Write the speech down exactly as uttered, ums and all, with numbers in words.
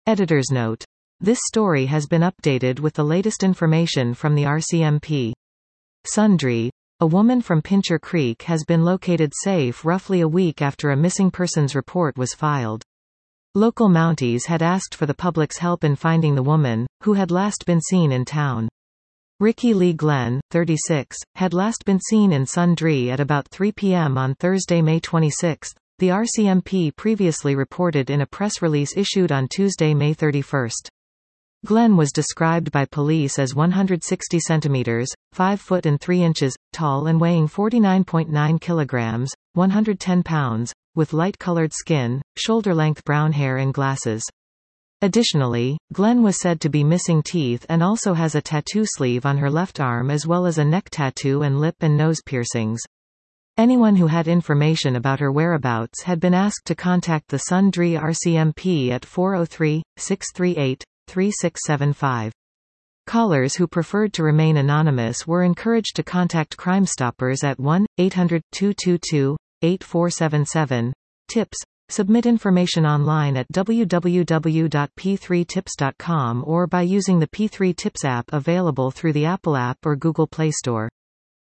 Editor's note. This story has been updated with the latest information from the R C M P. Sundre. A woman from Pincher Creek has been located safe roughly a week after a missing persons report was filed. Local Mounties had asked for the public's help in finding the woman, who had last been seen in town. Ricky Lee Glenn, thirty-six, had last been seen in Sundre at about three p m on Thursday, May twenty-sixth, the R C M P previously reported in a press release issued on Tuesday, May thirty-first. Glenn was described by police as one hundred sixty centimeters, five foot and three inches, tall and weighing forty-nine point nine kilograms, one hundred ten pounds, with light-colored skin, shoulder-length brown hair and glasses. Additionally, Glenn was said to be missing teeth and also has a tattoo sleeve on her left arm as well as a neck tattoo and lip and nose piercings. Anyone who had information about her whereabouts had been asked to contact the Sundre R C M P at four oh three, six three eight, three six seven five. Callers who preferred to remain anonymous were encouraged to contact Crime Stoppers at one eight hundred, two two two, eight four seven seven. Tips. Submit information online at w w w dot p three tips dot com or by using the P three Tips app available through the Apple app or Google Play Store.